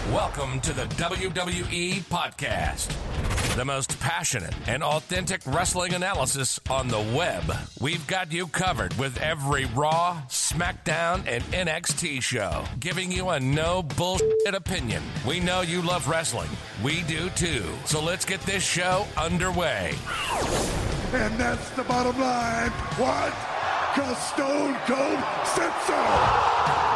Welcome to the WWE Podcast, the most passionate and authentic wrestling analysis on the web. We've got you covered with every Raw, SmackDown, and NXT show, giving you a no bullshit opinion. We know you love wrestling. We do too. So let's get this show underway. And that's the bottom line. What? 'Cause Stone Cold said so.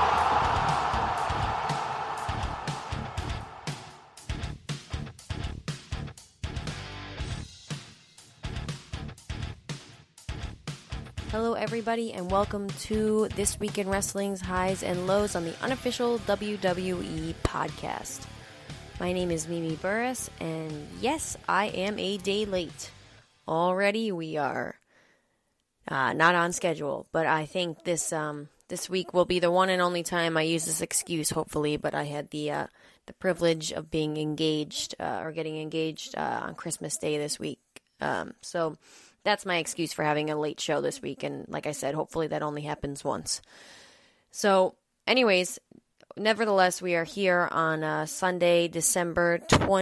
Hello everybody and welcome to This Week in Wrestling's Highs and Lows on the unofficial WWE podcast. My name is Mimi Burris and yes, I am a day late. Already we are not on schedule, but I think this week will be the one and only time I use this excuse, hopefully, but I had the privilege of being engaged or getting engaged on Christmas Day this week. So that's my excuse for having a late show this week, and like I said, hopefully that only happens once. So, anyways, nevertheless, we are here on Sunday, December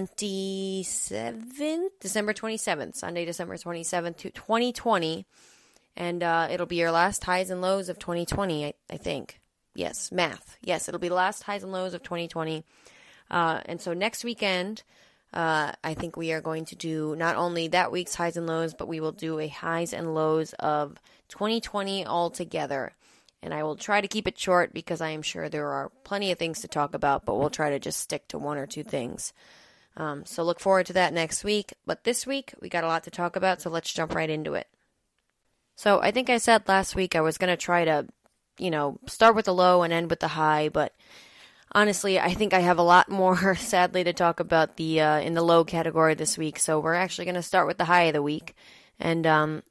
27th, Sunday, December 27th, 2020, and it'll be your last highs and lows of 2020, I think. Yes, math. Yes, it'll be the last highs and lows of 2020, and so next weekend, I think we are going to do not only that week's highs and lows, but we will do a highs and lows of 2020 altogether. And I will try to keep it short because I am sure there are plenty of things to talk about, but we'll try to just stick to one or two things. So look forward to that next week. But this week, we got a lot to talk about, so let's jump right into it. So I think I said last week I was going to try to, start with the low and end with the high, but honestly, I think I have a lot more, sadly, to talk about in the low category this week. So we're actually going to start with the high of the week, and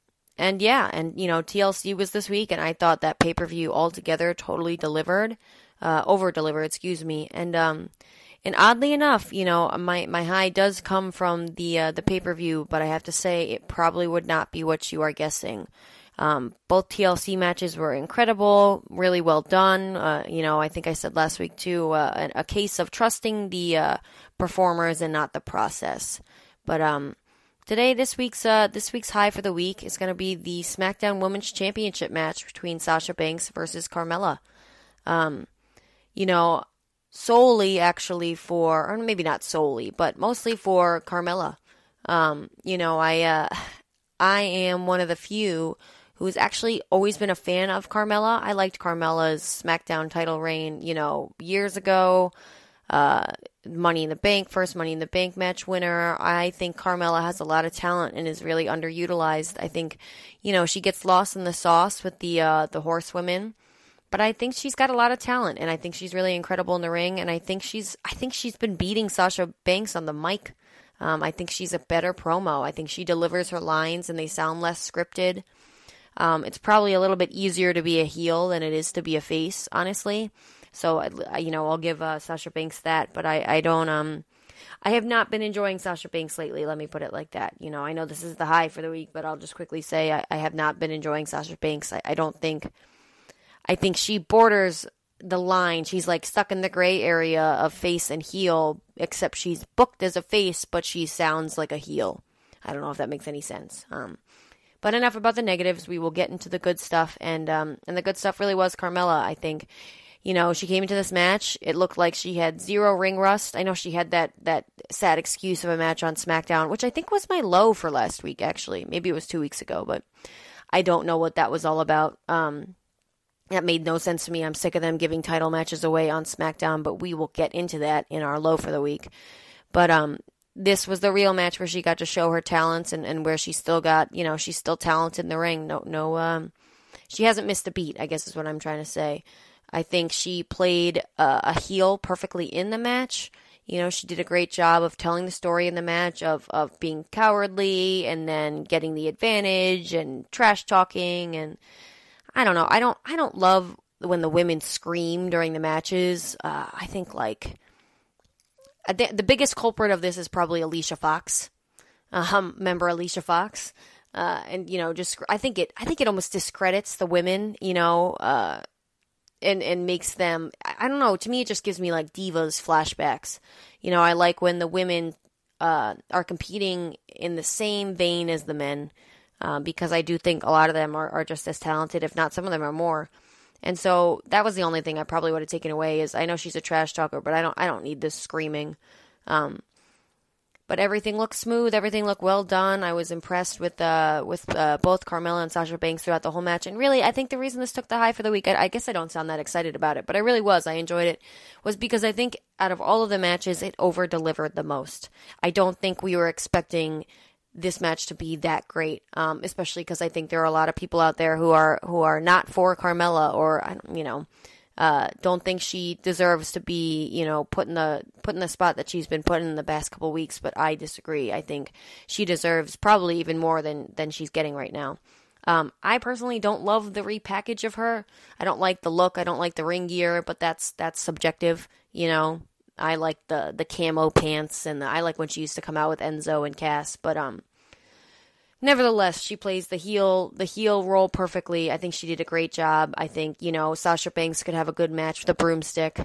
TLC was this week, and I thought that pay-per-view altogether totally over-delivered, excuse me, and oddly enough, my high does come from the pay-per-view, but I have to say it probably would not be what you are guessing. Both TLC matches were incredible, really well done. I think I said last week too, a case of trusting the performers and not the process. But today, this week's high for the week is going to be the SmackDown Women's Championship match between Sasha Banks versus Carmella. Solely actually or maybe not solely, but mostly for Carmella. I am one of the few who's actually always been a fan of Carmella. I liked Carmella's SmackDown title reign, years ago. First Money in the Bank match winner. I think Carmella has a lot of talent and is really underutilized. I think, she gets lost in the sauce with the horsewomen, but I think she's got a lot of talent, and I think she's really incredible in the ring. And I think she's been beating Sasha Banks on the mic. I think she's a better promo. I think she delivers her lines and they sound less scripted. It's probably a little bit easier to be a heel than it is to be a face, honestly. So, I'll give Sasha Banks that, but I have not been enjoying Sasha Banks lately, let me put it like that. I know this is the high for the week, but I'll just quickly say I have not been enjoying Sasha Banks. I think she borders the line. She's like stuck in the gray area of face and heel, except she's booked as a face, but she sounds like a heel. I don't know if that makes any sense. But enough about the negatives. We will get into the good stuff, and the good stuff really was Carmella. I think, she came into this match. It looked like she had zero ring rust. I know she had that sad excuse of a match on SmackDown, which I think was my low for last week, actually. Maybe it was 2 weeks ago, but I don't know what that was all about. That made no sense to me. I'm sick of them giving title matches away on SmackDown, but we will get into that in our low for the week. But this was the real match where she got to show her talents and where she still got, she's still talented in the ring. She hasn't missed a beat, I guess is what I'm trying to say. I think she played a heel perfectly in the match. She did a great job of telling the story in the match of being cowardly and then getting the advantage and trash talking, and I don't know. I don't love when the women scream during the matches. I think the biggest culprit of this is probably Alicia Fox. Member Alicia Fox. And I think it almost discredits the women, and makes them, I don't know, to me it just gives me like Divas flashbacks. You know, I like when the women are competing in the same vein as the men, because I do think a lot of them are just as talented, if not some of them are more. And so that was the only thing I probably would have taken away is I know she's a trash talker, but I don't need this screaming. But everything looked smooth. Everything looked well done. I was impressed with both Carmella and Sasha Banks throughout the whole match. And really, I think the reason this took the high for the week, I guess I don't sound that excited about it, but I really was. I enjoyed it, was because I think out of all of the matches, it over-delivered the most. I don't think we were expecting this match to be that great, especially because I think there are a lot of people out there who are not for Carmella, or don't think she deserves to be, put in the spot that she's been put in the past couple weeks. But I disagree. I think she deserves probably even more than she's getting right now. I personally don't love the repackage of her. I don't like the look. I don't like the ring gear, but that's subjective. I like the camo pants, and I like when she used to come out with Enzo and Cass. But nevertheless, she plays the heel role perfectly. I think she did a great job. I think, Sasha Banks could have a good match with a broomstick.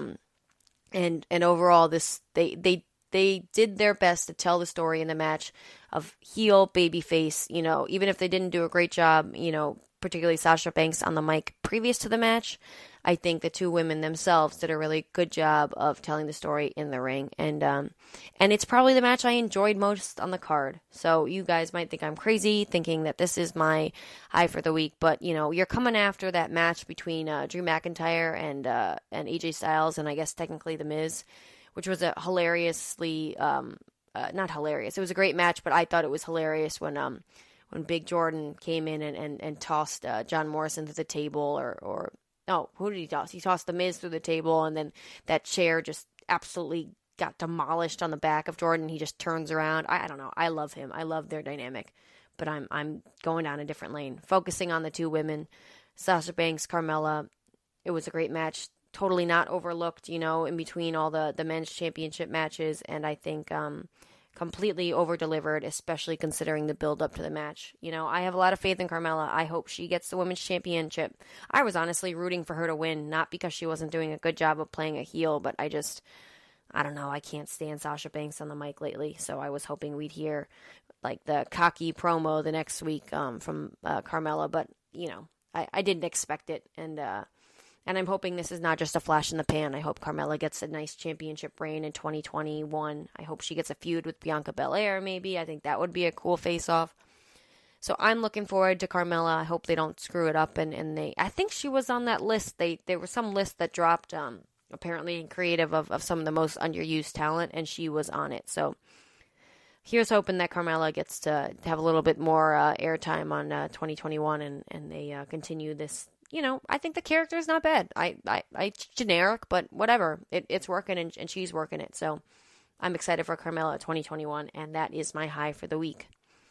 And overall, they did their best to tell the story in the match of heel, babyface. Even if they didn't do a great job, particularly Sasha Banks on the mic previous to the match, I think the two women themselves did a really good job of telling the story in the ring. And it's probably the match I enjoyed most on the card. So you guys might think I'm crazy thinking that this is my high for the week. But, you're coming after that match between Drew McIntyre and AJ Styles, and I guess technically The Miz, which was a hilariously, not hilarious. It was a great match, but I thought it was hilarious when Big Jordan came in and tossed John Morrison through the table, or no, who did he toss? He tossed The Miz through the table, and then that chair just absolutely got demolished on the back of Jordan. He just turns around. I don't know. I love him. I love their dynamic. But I'm going down a different lane, focusing on the two women, Sasha Banks, Carmella. It was a great match. Totally not overlooked, in between all the men's championship matches. And I think completely over-delivered, especially considering the build-up to the match. I have a lot of faith in Carmella. I hope she gets the women's championship. I was honestly rooting for her to win, not because she wasn't doing a good job of playing a heel, but I don't know, I can't stand Sasha Banks on the mic lately, so I was hoping we'd hear, like, the cocky promo the next week from Carmella, but, I didn't expect it, and I'm hoping this is not just a flash in the pan. I hope Carmella gets a nice championship reign in 2021. I hope she gets a feud with Bianca Belair, maybe. I think that would be a cool face-off. So I'm looking forward to Carmella. I hope they don't screw it up. I think she was on that list. There was some list that dropped, apparently creative of some of the most underused talent, and she was on it. So here's hoping that Carmella gets to have a little bit more airtime on 2021, and they continue this. I think the character is not bad. It's generic, but whatever. It's working, and she's working it. So I'm excited for Carmella 2021, and that is my high for the week.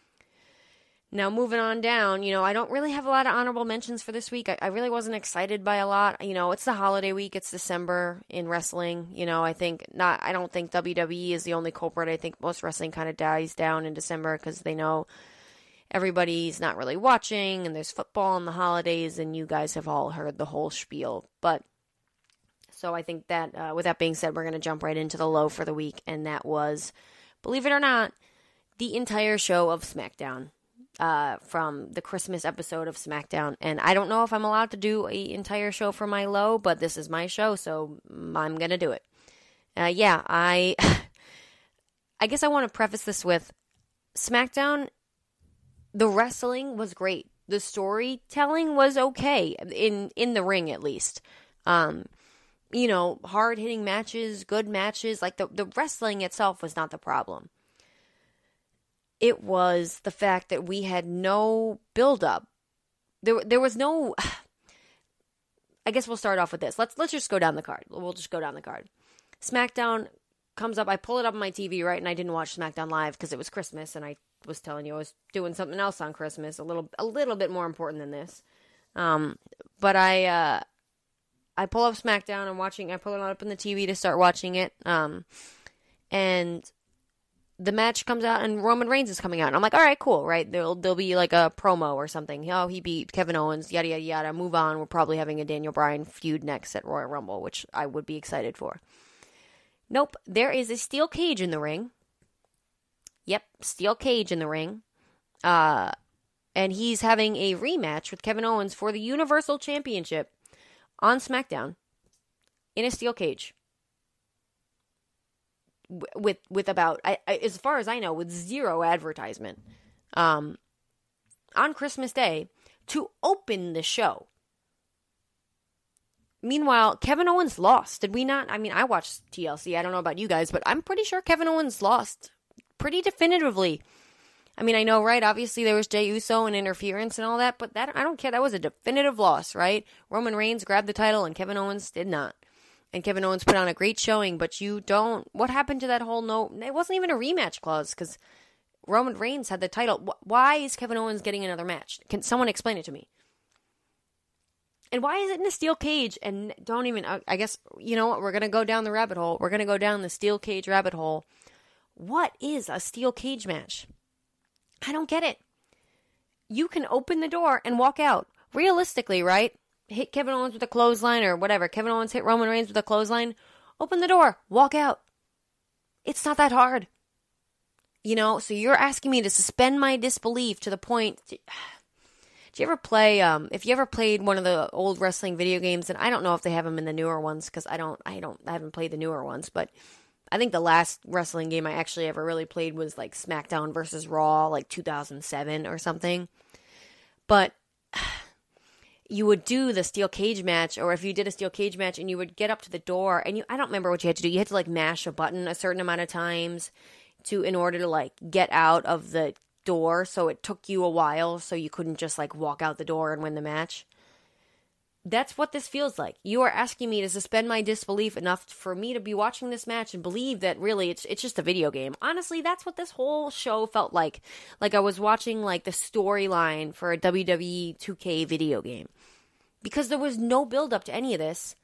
Now, moving on down, I don't really have a lot of honorable mentions for this week. I really wasn't excited by a lot. It's the holiday week. It's December in wrestling. I don't think WWE is the only culprit. I think most wrestling kind of dies down in December because they know everybody's not really watching, and there's football in the holidays, and you guys have all heard the whole spiel. But so I think that with that being said, we're going to jump right into the low for the week, and that was, believe it or not, the entire show of SmackDown, from the Christmas episode of SmackDown. And I don't know if I'm allowed to do an entire show for my low, but this is my show, so I'm going to do it. I guess I want to preface this with SmackDown. The wrestling was great. The storytelling was okay, in the ring at least. Hard-hitting matches, good matches. Like, the wrestling itself was not the problem. It was the fact that we had no build-up. There was no... I guess we'll start off with this. Let's just go down the card. We'll just go down the card. SmackDown comes up. I pull it up on my TV, right? And I didn't watch SmackDown Live because it was Christmas, and I was telling you I was doing something else on Christmas, a little bit more important than this. But I pull up SmackDown. I pull it up on the TV to start watching it. And the match comes out and Roman Reigns is coming out. And I'm like, all right, cool, right? There'll be like a promo or something. Oh, he beat Kevin Owens, yada, yada, yada. Move on. We're probably having a Daniel Bryan feud next at Royal Rumble, which I would be excited for. Nope. There is a steel cage in the ring. Yep, steel cage in the ring. And he's having a rematch with Kevin Owens for the Universal Championship on SmackDown in a steel cage. With about, as far as I know, with zero advertisement, on Christmas Day to open the show. Meanwhile, Kevin Owens lost. Did we not? I mean, I watched TLC. I don't know about you guys, but I'm pretty sure Kevin Owens lost pretty definitively. I mean, I know, right? Obviously, there was Jey Uso and interference and all that, but that I don't care. That was a definitive loss, right? Roman Reigns grabbed the title, and Kevin Owens did not. And Kevin Owens put on a great showing, but you don't... What happened to that whole It wasn't even a rematch clause, because Roman Reigns had the title. Why is Kevin Owens getting another match? Can someone explain it to me? And why is it in a steel cage? And don't even... I guess, you know what? We're going to go down the rabbit hole. We're going to go down the steel cage rabbit hole. What is a steel cage match? I don't get it. You can open the door and walk out. Realistically, right? Hit Kevin Owens with a clothesline or whatever. Kevin Owens hit Roman Reigns with a clothesline. Open the door. Walk out. It's not that hard. You know, so you're asking me to suspend my disbelief to the point... Do you ever play, if you ever played one of the old wrestling video games, and I don't know if they have them in the newer ones, because I haven't played the newer ones, but I think the last wrestling game I actually ever really played was like SmackDown versus Raw, like 2007 or something. But you would do the steel cage match, or if you did a steel cage match and you would get up to the door, and I don't remember what you had to do. You had to like mash a button a certain amount of times in order to like get out of the door, so it took you a while, so you couldn't just like walk out the door and win the match. That's what this feels like. You are asking me to suspend my disbelief enough for me to be watching this match and believe that really it's just a video game. Honestly, that's what this whole show felt like. Like I was watching like the storyline for a WWE 2K video game. Because there was no build up to any of this.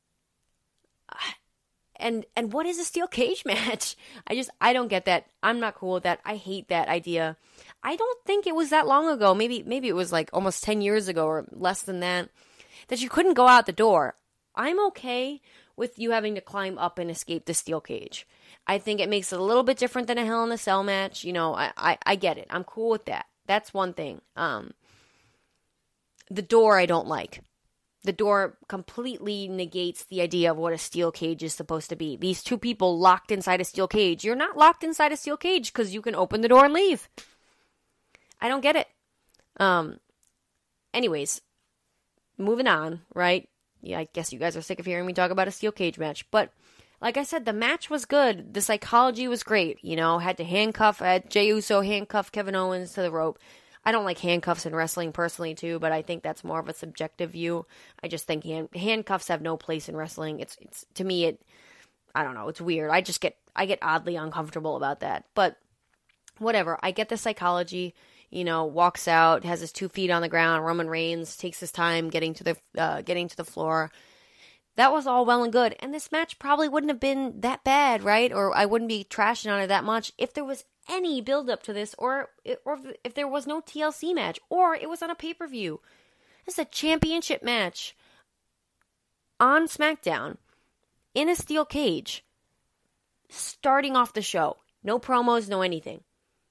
And what is a steel cage match? I don't get that. I'm not cool with that. I hate that idea. I don't think it was that long ago. Maybe it was like almost 10 years ago or less than that you couldn't go out the door. I'm okay with you having to climb up and escape the steel cage. I think it makes it a little bit different than a Hell in a Cell match. You know, I get it. I'm cool with that. That's one thing. The door I don't like. The door completely negates the idea of what a steel cage is supposed to be. These two people locked inside a steel cage. You're not locked inside a steel cage because you can open the door and leave. I don't get it. Anyways, moving on, right? Yeah, I guess you guys are sick of hearing me talk about a steel cage match. But like I said, the match was good. The psychology was great. You know, had Jey Uso handcuff Kevin Owens to the rope. I don't like handcuffs in wrestling personally too, but I think that's more of a subjective view. I just think handcuffs have no place in wrestling. It's to me, I don't know, it's weird. I get oddly uncomfortable about that. But whatever, I get the psychology. You know, walks out, has his 2 feet on the ground. Roman Reigns takes his time getting to the floor. That was all well and good, and this match probably wouldn't have been that bad, right? Or I wouldn't be trashing on it that much if there was any build up to this, or if there was no TLC match, or it was on a pay-per-view. This is a championship match on SmackDown in a steel cage, starting off the show. No promos, no anything.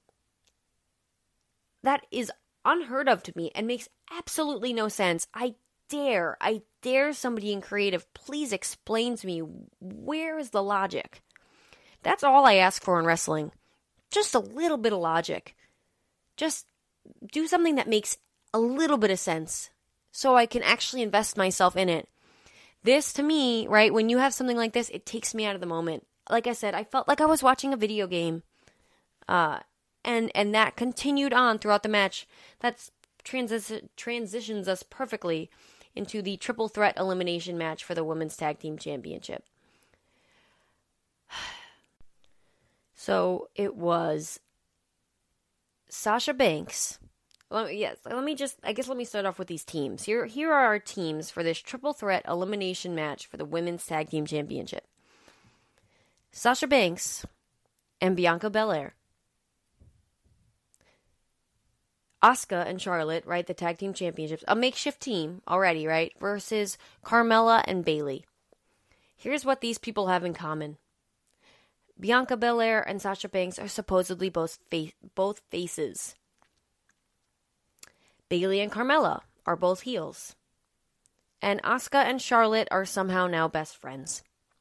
That is unheard of to me and makes absolutely no sense. I dare somebody in creative, please explain to me, where is the logic? That's all I ask for in wrestling. Just a little bit of logic. Just do something that makes a little bit of sense so I can actually invest myself in it. This, to me, right, when you have something like this, it takes me out of the moment. Like I said, I felt like I was watching a video game. And that continued on throughout the match. That transitions us perfectly into the triple threat elimination match for the Women's Tag Team Championship. So it was Sasha Banks. Let me start off with these teams. Here are our teams for this triple threat elimination match for the Women's Tag Team Championship. Sasha Banks and Bianca Belair. Asuka and Charlotte, right, the tag team championships, a makeshift team already, right, versus Carmella and Bayley. Here's what these people have in common. Bianca Belair and Sasha Banks are supposedly both faces. Bayley and Carmella are both heels. And Asuka and Charlotte are somehow now best friends.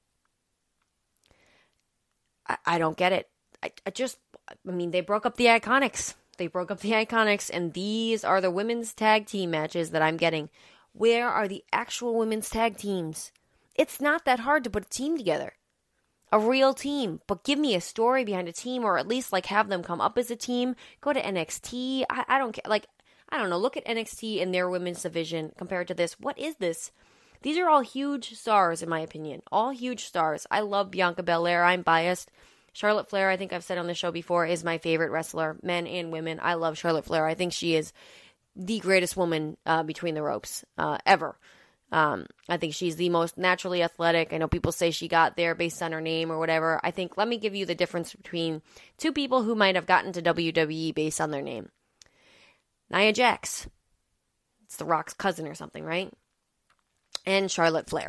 I don't get it. I mean, they broke up the Iconics. And these are the women's tag team matches that I'm getting. Where are the actual women's tag teams? It's not that hard to put a team together. A real team. But give me a story behind a team, or at least, like, have them come up as a team. Go to NXT. I don't care. Like, I don't know. Look at NXT and their women's division compared to this. What is this? These are all huge stars, in my opinion. All huge stars. I love Bianca Belair. I'm biased. Charlotte Flair, I think I've said on the show before, is my favorite wrestler, men and women. I love Charlotte Flair. I think she is the greatest woman between the ropes ever. I think she's the most naturally athletic. I know people say she got there based on her name or whatever. I think, let me give you the difference between two people who might have gotten to WWE based on their name. Nia Jax. It's The Rock's cousin or something, right? And Charlotte Flair.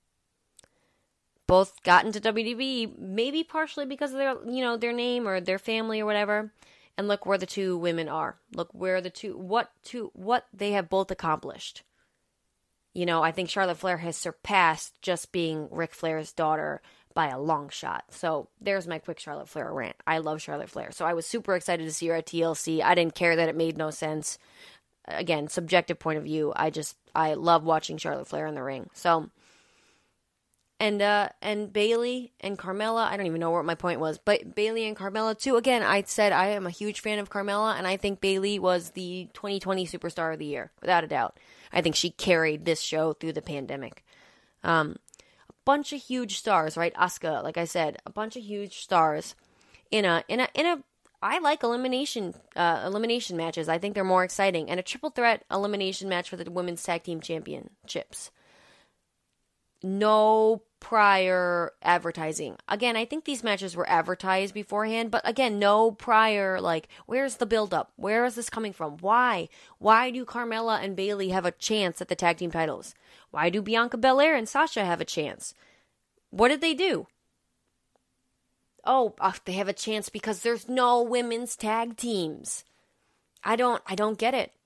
Both got into WWE, maybe partially because of their name or their family or whatever. And look where the two women are. Look where what they have both accomplished. I think Charlotte Flair has surpassed just being Ric Flair's daughter by a long shot. So there's my quick Charlotte Flair rant. I love Charlotte Flair. So I was super excited to see her at TLC. I didn't care that it made no sense. Again, subjective point of view. I love watching Charlotte Flair in the ring. So, and Bayley and Carmella, I don't even know what my point was, but Bayley and Carmella too. Again, I said I am a huge fan of Carmella, and I think Bayley was the 2020 Superstar of the Year, without a doubt. I think she carried this show through the pandemic. A bunch of huge stars, right? Asuka, like I said, a bunch of huge stars in a. I like elimination matches. I think they're more exciting, and a triple threat elimination match for the women's tag team championships. No prior advertising. Again, I think these matches were advertised beforehand, but again, no prior, like, where's the build-up? Where is this coming from? Why? Why do Carmella and Bayley have a chance at the tag team titles? Why do Bianca Belair and Sasha have a chance? What did they do? They have a chance because there's no women's tag teams. I don't get it.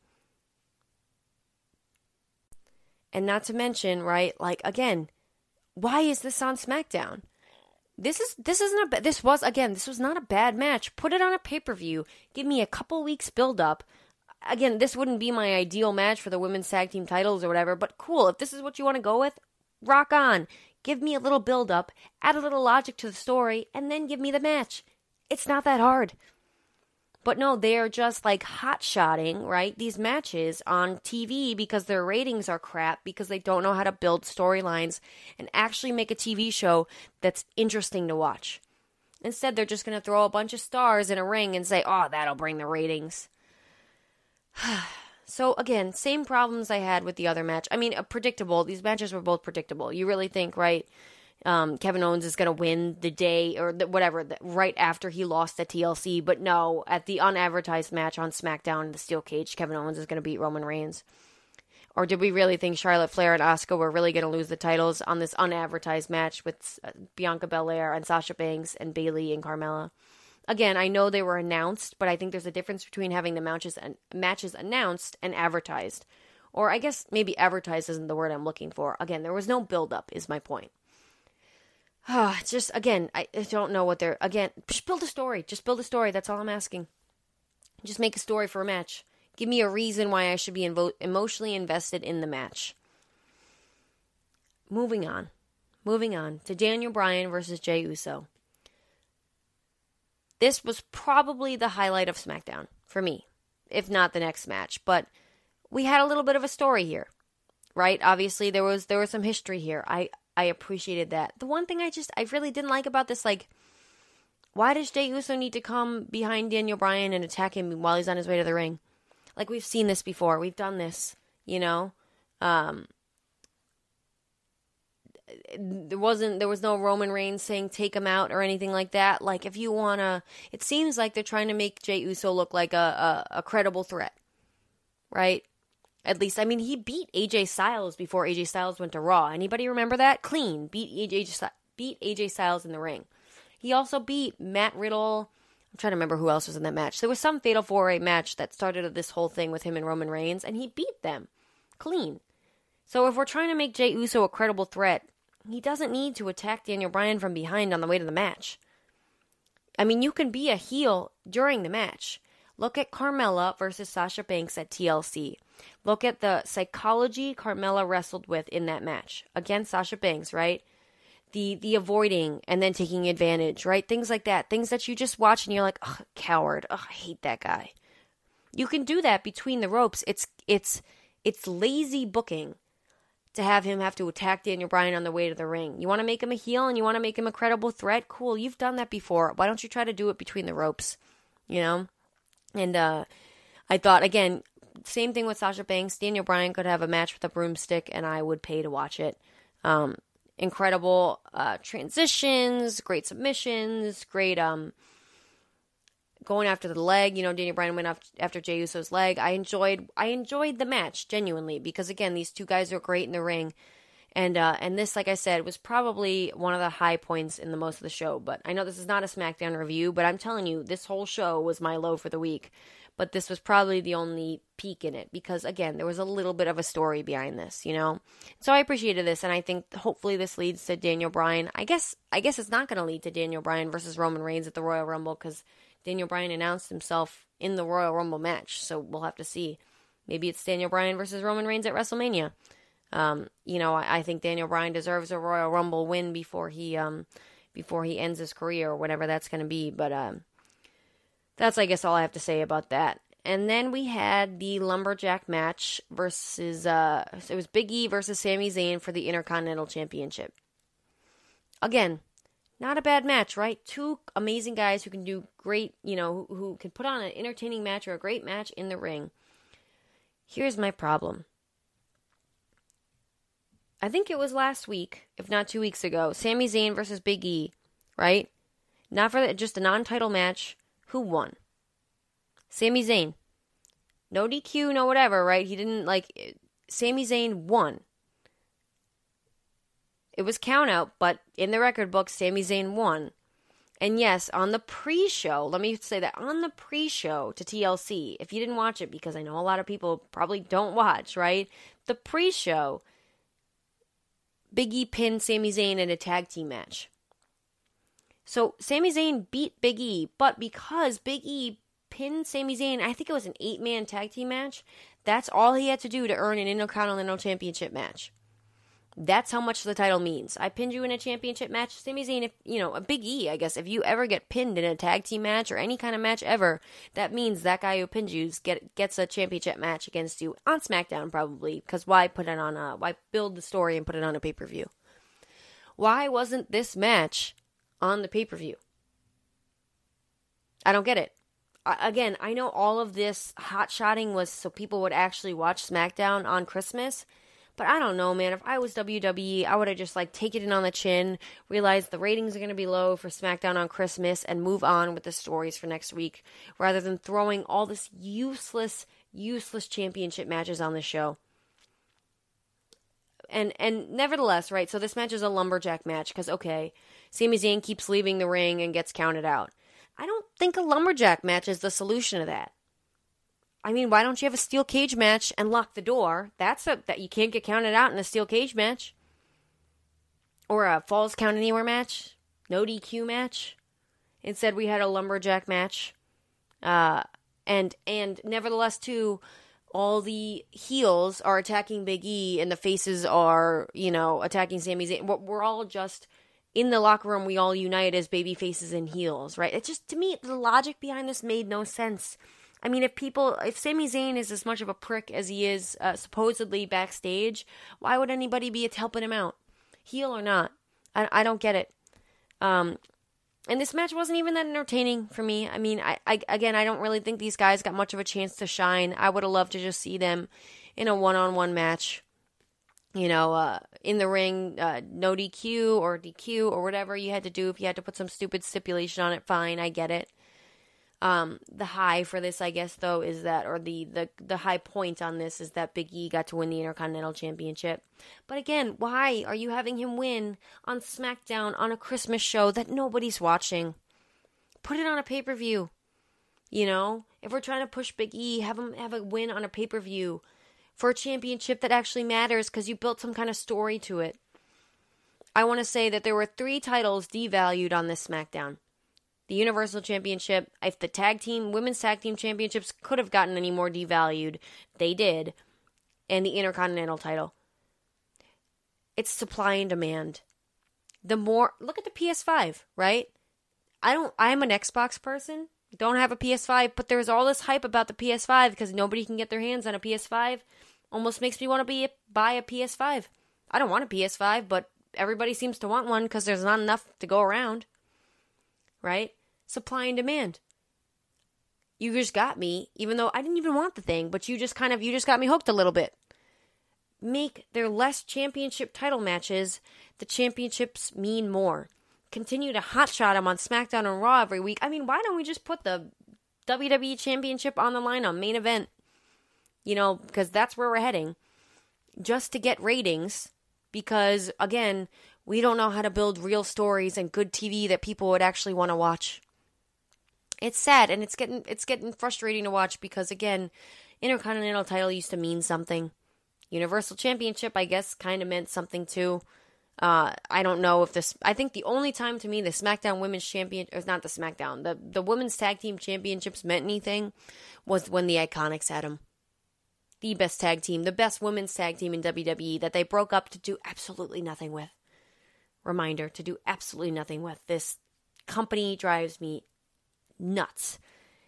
And not to mention, right, like, again, why is this on SmackDown? This was not a bad match. Put it on a pay-per-view. Give me a couple weeks build-up. Again, this wouldn't be my ideal match for the women's tag team titles or whatever, but cool. If this is what you want to go with, rock on. Give me a little build-up, add a little logic to the story, and then give me the match. It's not that hard. But no, they are just like hot-shotting, right, these matches on TV because their ratings are crap, because they don't know how to build storylines and actually make a TV show that's interesting to watch. Instead, they're just going to throw a bunch of stars in a ring and say, that'll bring the ratings. So, again, same problems I had with the other match. I mean, predictable. These matches were both predictable. You really think, right, Kevin Owens is going to win the day or right after he lost at TLC. But no, at the unadvertised match on SmackDown in the Steel Cage, Kevin Owens is going to beat Roman Reigns. Or did we really think Charlotte Flair and Asuka were really going to lose the titles on this unadvertised match with Bianca Belair and Sasha Banks and Bayley and Carmella? Again, I know they were announced, but I think there's a difference between having the matches announced and advertised. Or I guess maybe advertised isn't the word I'm looking for. Again, there was no build-up, is my point. Just, again, I don't know what they're... Again, just build a story. Just build a story. That's all I'm asking. Just make a story for a match. Give me a reason why I should be emotionally invested in the match. Moving on to Daniel Bryan versus Jey Uso. This was probably the highlight of SmackDown for me, if not the next match. But we had a little bit of a story here, right? Obviously, there was some history here. I appreciated that. The one thing I really didn't like about this, like, why does Jey Uso need to come behind Daniel Bryan and attack him while he's on his way to the ring? Like, we've seen this before. We've done this, you know? there was no Roman Reigns saying take him out or anything like that. Like, if you want to, it seems like they're trying to make Jey Uso look like a credible threat, right? At least, I mean, he beat AJ Styles before AJ Styles went to Raw. Anybody remember that? Clean. Beat AJ Styles in the ring. He also beat Matt Riddle. I'm trying to remember who else was in that match. There was some Fatal 4-Way match that started this whole thing with him and Roman Reigns, and he beat them. Clean. So if we're trying to make Jey Uso a credible threat, he doesn't need to attack Daniel Bryan from behind on the way to the match. I mean, you can be a heel during the match. Look at Carmella versus Sasha Banks at TLC. Look at the psychology Carmella wrestled with in that match against Sasha Banks, right? The avoiding and then taking advantage, right? Things like that. Things that you just watch and you're like, ugh, coward. Ugh, I hate that guy. You can do that between the ropes. It's lazy booking to have him have to attack Daniel Bryan on the way to the ring. You want to make him a heel and you want to make him a credible threat? Cool, you've done that before. Why don't you try to do it between the ropes? You know? And I thought, again, same thing with Sasha Banks. Daniel Bryan could have a match with a broomstick and I would pay to watch it. Incredible transitions, great submissions, great going after the leg. You know, Daniel Bryan went after Jey Uso's leg. I enjoyed the match, genuinely, because, again, these two guys are great in the ring. And this, like I said, was probably one of the high points in the most of the show. But I know this is not a SmackDown review, but I'm telling you, this whole show was my low for the week. But this was probably the only peak in it because, again, there was a little bit of a story behind this, you know? So I appreciated this, and I think hopefully this leads to Daniel Bryan. I guess it's not going to lead to Daniel Bryan versus Roman Reigns at the Royal Rumble because Daniel Bryan announced himself in the Royal Rumble match, so we'll have to see. Maybe it's Daniel Bryan versus Roman Reigns at WrestleMania. You know, I think Daniel Bryan deserves a Royal Rumble win before he ends his career or whatever that's going to be, but that's, I guess, all I have to say about that. And then we had the Lumberjack match versus, it was Big E versus Sami Zayn for the Intercontinental Championship. Again, not a bad match, right? Two amazing guys who can do great, you know, who can put on an entertaining match or a great match in the ring. Here's my problem. I think it was last week, if not 2 weeks ago, Sami Zayn versus Big E, right? Not for just a non-title match. Who won? Sami Zayn. No DQ, no whatever, right? He didn't, Sami Zayn won. It was count out, but in the record book, Sami Zayn won. And yes, on the pre-show, let me say that, on the pre-show to TLC, if you didn't watch it, because I know a lot of people probably don't watch, right? The pre-show, Big E pinned Sami Zayn in a tag team match. So Sami Zayn beat Big E, but because Big E pinned Sami Zayn, I think it was an 8-man tag team match, that's all he had to do to earn an Intercontinental Championship match. That's how much the title means. I pinned you in a championship match. Sami Zayn, if, you know, a Big E, I guess, if you ever get pinned in a tag team match or any kind of match ever, that means that guy who pinned you gets a championship match against you on SmackDown, probably, because why build the story and put it on a pay-per-view? Why wasn't this match on the pay-per-view? I don't get it. Again, I know all of this hot-shotting was so people would actually watch SmackDown on Christmas, but I don't know, man. If I was WWE, I would have just, take it in on the chin, realized the ratings are going to be low for SmackDown on Christmas, and move on with the stories for next week, rather than throwing all this useless championship matches on the show. And nevertheless, right, so this match is a lumberjack match, because, okay, Sami Zayn keeps leaving the ring and gets counted out. I don't think a lumberjack match is the solution to that. I mean, why don't you have a steel cage match and lock the door? That you can't get counted out in a steel cage match. Or a Falls Count Anywhere match. No DQ match. Instead, we had a lumberjack match. And nevertheless, too, all the heels are attacking Big E and the faces are, attacking Sami Zayn. We're all just in the locker room. We all unite as baby faces and heels, right? It just, to me, the logic behind this made no sense. I mean, if Sami Zayn is as much of a prick as he is supposedly backstage, why would anybody be helping him out? Heel or not? I don't get it. And this match wasn't even that entertaining for me. I mean, I don't really think these guys got much of a chance to shine. I would have loved to just see them in a one-on-one match. in the ring, no DQ or DQ or whatever you had to do. If you had to put some stupid stipulation on it, fine, I get it. The high for this, I guess, though, is that, or the high point on this is that Big E got to win the Intercontinental Championship. But again, why are you having him win on SmackDown on a Christmas show that nobody's watching? Put it on a pay-per-view. If we're trying to push Big E, have him have a win on a pay-per-view for a championship that actually matters because you built some kind of story to it. I want to say that there were 3 titles devalued on this SmackDown. The Universal Championship, if the women's tag team championships could have gotten any more devalued, they did. And the Intercontinental title. It's supply and demand. Look at the PS5, right? I'm an Xbox person, don't have a PS5, but there's all this hype about the PS5 because nobody can get their hands on a PS5. Almost makes me want to buy a PS5. I don't want a PS5, but everybody seems to want one because there's not enough to go around. Right? Supply and demand. You just got me, even though I didn't even want the thing, but you just got me hooked a little bit. Make there less championship title matches. The championships mean more. Continue to hotshot them on SmackDown and Raw every week. I mean, why don't we just put the WWE Championship on the line on main event? Because that's where we're heading. Just to get ratings. Because, again, we don't know how to build real stories and good TV that people would actually want to watch. It's sad, and it's getting frustrating to watch because, again, Intercontinental title used to mean something. Universal Championship, I guess, kind of meant something too. I don't know if this... I think the only time to me the SmackDown Women's Champion... Or not the SmackDown. The Women's Tag Team Championships meant anything was when the Iconics had them. The best tag team. The best women's tag team in WWE that they broke up to do absolutely nothing with. Reminder, to do absolutely nothing with. This company drives me nuts.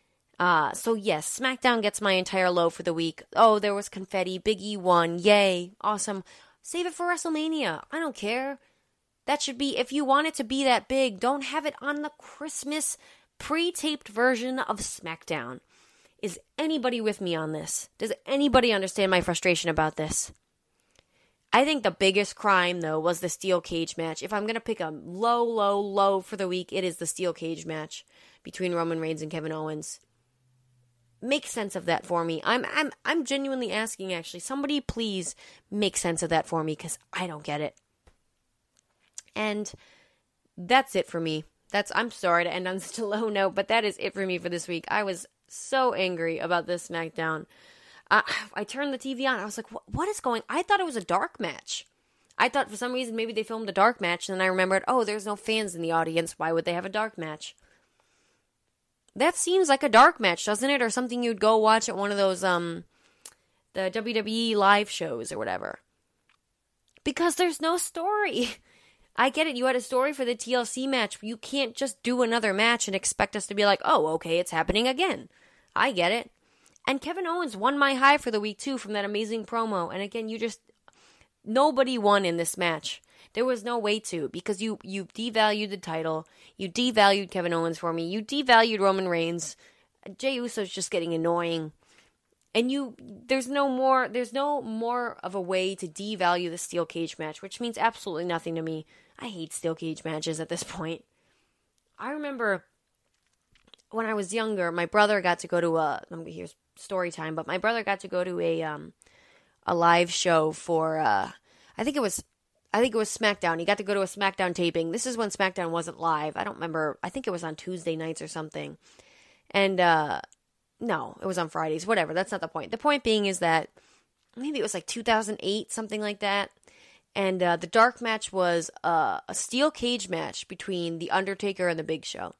So yes, SmackDown gets my entire low for the week. Oh, there was confetti. Big E won. Yay. Awesome. Save it for WrestleMania. I don't care. That should be, if you want it to be that big, don't have it on the Christmas pre-taped version of SmackDown. Is anybody with me on this? Does anybody understand my frustration about this? I think the biggest crime, though, was the steel cage match. If I'm going to pick a low for the week, it is the steel cage match between Roman Reigns and Kevin Owens. Make sense of that for me. I'm genuinely asking, actually. Somebody please make sense of that for me, because I don't get it. And that's it for me. I'm sorry to end on such a low note, but that is it for me for this week. I was so angry about this SmackDown. I turned the TV on. I was like, what is going on? I thought it was a dark match. I thought for some reason maybe they filmed a dark match, and then I remembered, oh, there's no fans in the audience. Why would they have a dark match? That seems like a dark match, doesn't it? Or something you'd go watch at one of those, the WWE live shows or whatever. Because there's no story. I get it. You had a story for the TLC match. You can't just do another match and expect us to be like, oh, okay, it's happening again. I get it. And Kevin Owens won my high for the week, too, from that amazing promo. And again, nobody won in this match. There was no way to, because you devalued the title. You devalued Kevin Owens for me. You devalued Roman Reigns. Jey Uso's just getting annoying. And there's no more of a way to devalue the steel cage match, which means absolutely nothing to me. I hate steel cage matches at this point. I remember when I was younger, my brother got to go to here's story time, but my brother got to go to a live show for I think it was SmackDown. He got to go to a SmackDown taping. This is when SmackDown wasn't live. I don't remember. I think it was on Tuesday nights or something. And no, it was on Fridays. Whatever. That's not the point. The point being is that maybe it was like 2008, something like that. And the dark match was a steel cage match between The Undertaker and The Big Show.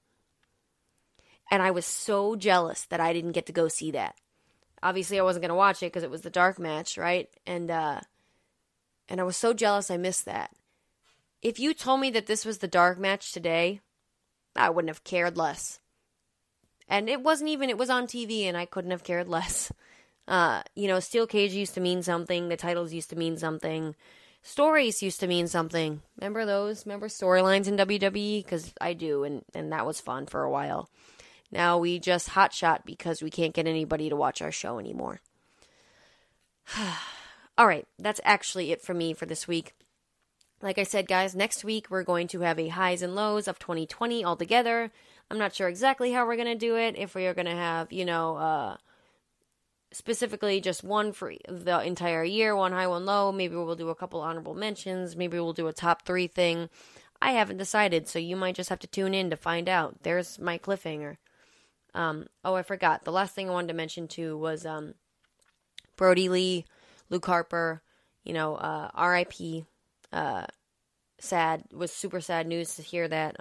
And I was so jealous that I didn't get to go see that. Obviously, I wasn't going to watch it because it was the dark match, right? And I was so jealous I missed that. If you told me that this was the dark match today, I wouldn't have cared less. And it was on TV, and I couldn't have cared less. Steel cage used to mean something. The titles used to mean something. Stories used to mean something. Remember those? Remember storylines in WWE? Because I do, and that was fun for a while. Now we just hotshot because we can't get anybody to watch our show anymore. All right, that's actually it for me for this week. Like I said, guys, next week we're going to have a highs and lows of 2020 all together. I'm not sure exactly how we're going to do it. If we are going to have, specifically just one for the entire year, one high, one low. Maybe we'll do a couple honorable mentions. Maybe we'll do a top 3 thing. I haven't decided, so you might just have to tune in to find out. There's my cliffhanger. I forgot. The last thing I wanted to mention, too, was Brody Lee, Luke Harper, R.I.P., sad, was super sad news to hear that,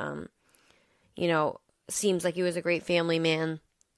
seems like he was a great family man,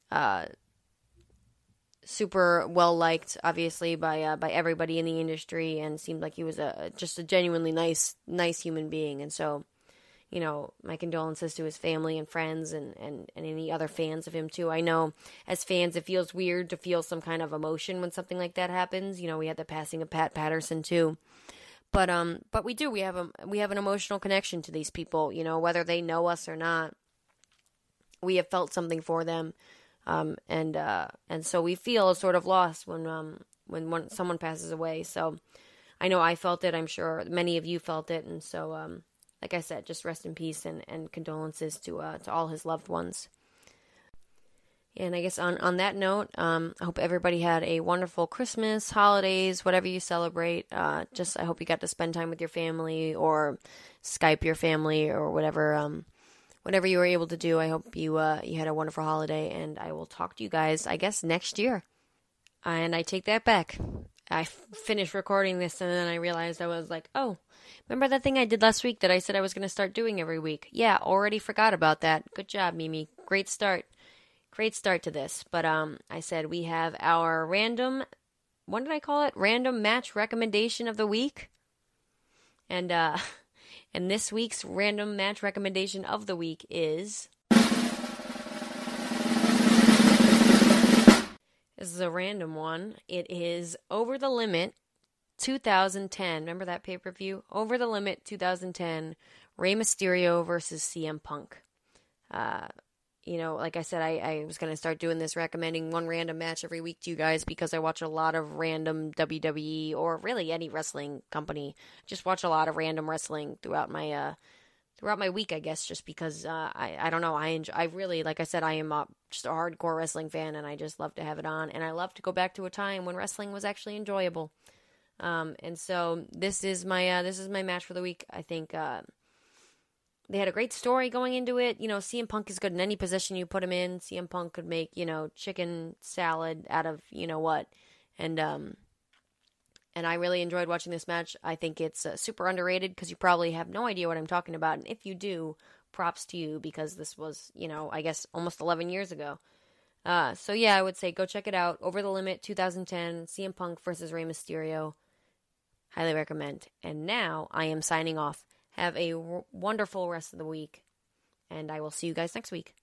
super well liked, obviously, by everybody in the industry, and seemed like he was just a genuinely nice human being. And so, my condolences to his family and friends and any other fans of him too. I know as fans it feels weird to feel some kind of emotion when something like that happens. We had the passing of Pat Patterson too. But we do. We have an emotional connection to these people, whether they know us or not. We have felt something for them, and so we feel a sort of loss when someone passes away. So I know I felt it. I'm sure many of you felt it, and so like I said, just rest in peace and condolences to all his loved ones. And I guess on that note, I hope everybody had a wonderful Christmas, holidays, whatever you celebrate. I hope you got to spend time with your family or Skype your family or whatever you were able to do. I hope you had a wonderful holiday, and I will talk to you guys, I guess, next year. And I take that back. I finished recording this, and then I realized I was like, oh, remember that thing I did last week that I said I was going to start doing every week? Yeah, already forgot about that. Good job, Mimi. Great start. Great start to this. But I said we have our random match recommendation of the week. And this week's random match recommendation of the week is... This is a random one. It is Over the Limit 2010. Remember that pay-per-view? Over the Limit 2010. Rey Mysterio versus CM Punk. Like I said, I was going to start doing this, recommending one random match every week to you guys because I watch a lot of random WWE or really any wrestling company. Just watch a lot of random wrestling throughout my week, I guess, just because I don't know. I really, like I said, I am just a hardcore wrestling fan, and I just love to have it on. And I love to go back to a time when wrestling was actually enjoyable. And so this is my match for the week. I think they had a great story going into it. CM Punk is good in any position you put him in. CM Punk could make, chicken salad out of what. And I really enjoyed watching this match. I think it's super underrated because you probably have no idea what I'm talking about. And if you do, props to you because this was, I guess almost 11 years ago. So yeah, I would say go check it out. Over the Limit 2010, CM Punk versus Rey Mysterio. Highly recommend. And now I am signing off. Have a wonderful rest of the week, and I will see you guys next week.